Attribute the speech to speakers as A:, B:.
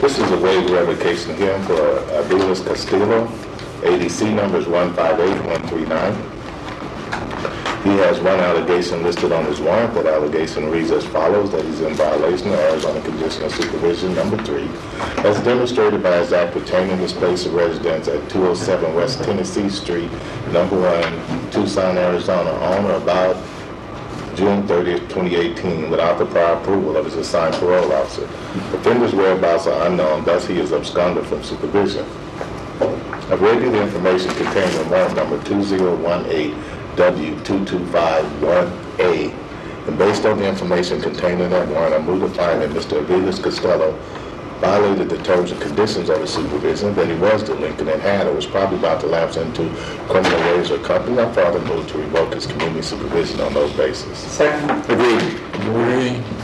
A: This is a waiver revocation again for Aviles Castillo. ADC number is 158139. He has one allegation listed on his warrant. That allegation reads as follows, that he's in violation of Arizona Conditional Supervision number 3, as demonstrated by his act pertaining to his place of residence at 207 West Tennessee Street, number 1, Tucson, Arizona, on or about June 30th, 2018, without the prior approval of his assigned parole officer. Offender's whereabouts are unknown, thus he is absconded from supervision. I've read you the information contained in warrant number 2018W2251A, and based on the information contained in that warrant, I move to find that Mr. Aviles Costello violated the terms and conditions of his supervision, that he was delinquent and had or was probably about to lapse into criminal ways or company. I further move to revoke his community supervision on those bases.
B: Second.
C: Agreed.